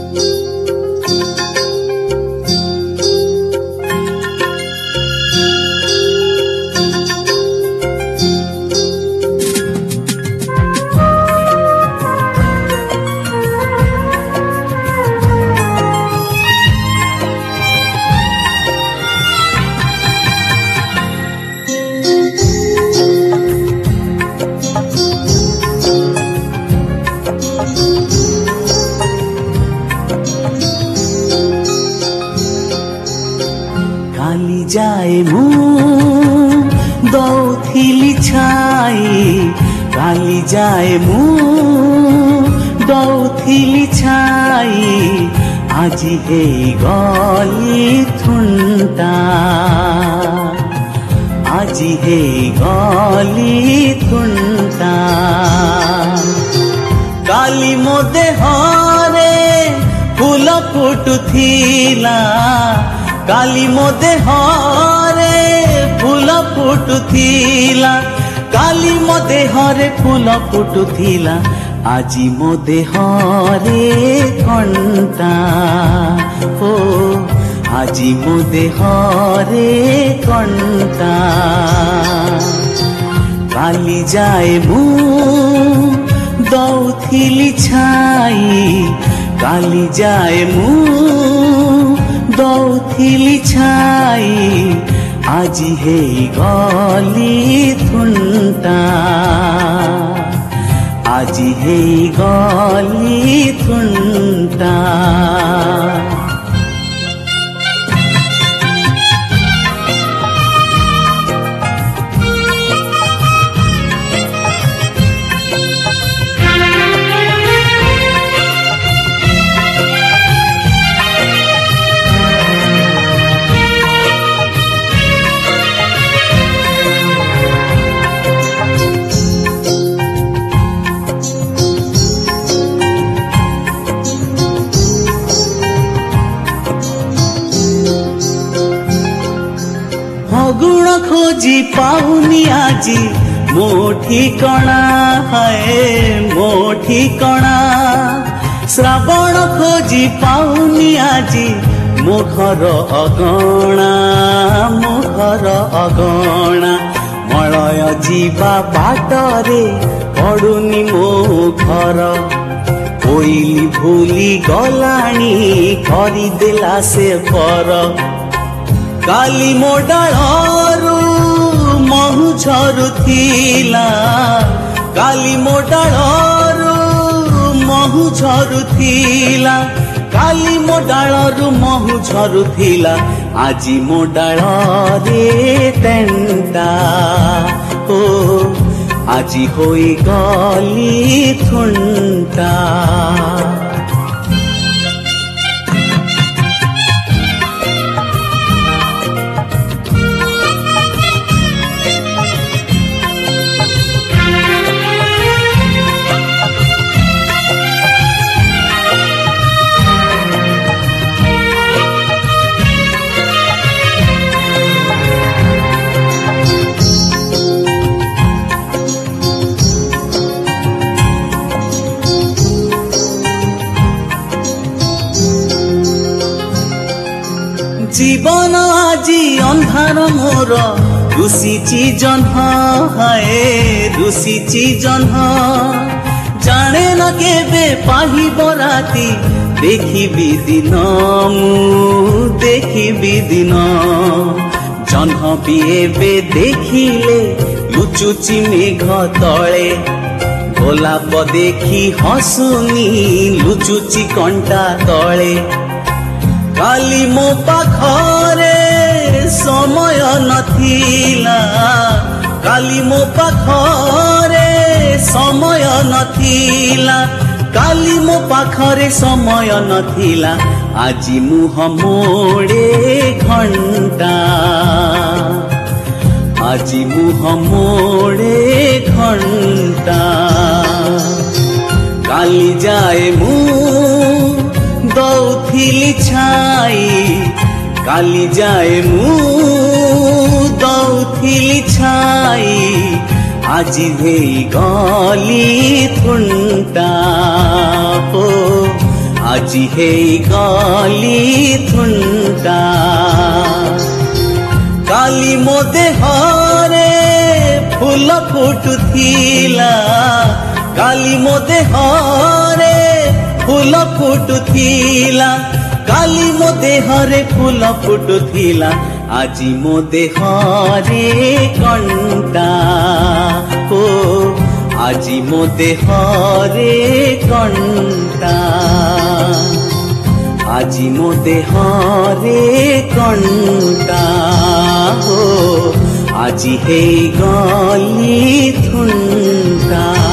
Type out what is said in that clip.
जाए मु दौथिली छाई काली जाए मु दौथिली छाई আজি हे गली थुंटा আজি हे गली थुंटा काली मो देहरे फूल फुटुथिला काली मो देहरे फूल फुटुथिला काली मो देहरे फूल फुटुथिला আজি मो देहरे कंटा हो আজি मो देहरे कंटा काली जाए मु दौथिली छाई काली जाए मु दौथिली छाई আজি हे गली थुंटा আজি हे गली थुंटा गुण खोजी पाऊनी आजी मो ठिकणा है मो ठिकणा श्रावण खोजी पाऊनी आजी मो घर अगणा मो घर अगणा मलय जीवा बाटरे पड़ुनी मो घर कोइली भूली गलानी करदेला से पर काली मो डालरू महु झरुथिला काली मो डालरू महु झरुथिला काली मो डालरू महु झरुथिला আজি मो डालरे तेंटा ओ আজি होई गली थुंटा जीवन আজি अंधार मोर रुषिची जन्ह है रुषिची जन्ह जाने न केबे पाहिब राती देखिबी दिन मु देखिबी दिन जन्ह भी एबे देखिले लुचुची मेघ तले गोलाप देखी हसुनी लुचुची कंटा तले काली मो पाखरे समय नथिला काली मो पाखरे समय नथिला काली मो पाखरे समय नथिला আজি मुह मोड़े घंटा আজি मुह मोड़े घंटा काली जाए मु दौथिली छाई काली जाए मु दौथिली छाई আজি हे गली थुंटा हो আজি হেই গলি থুন্টা কালি ମୋ ଦେହରେ ଫୁଲ ଫୁଟୁଥିଲା କାଲି ମୋ ଦେହରେ ଫୁଲ ଫୁଟୁଥିଲା କାଲି ମୋ ଦେହରେ ଫୁଲ ଫୁଟୁଥିଲା ଆଜି ମୋ ଦେହରେ କଣ୍ଟା ଓ ଆଜି ମୋ ଦେହରେ କଣ୍ଟା ଆଜି ମୋ ଦେହରେ କଣ୍ଟା ଓ ଆଜି ହେଇଗଲି ଥୁଣ୍ଟା।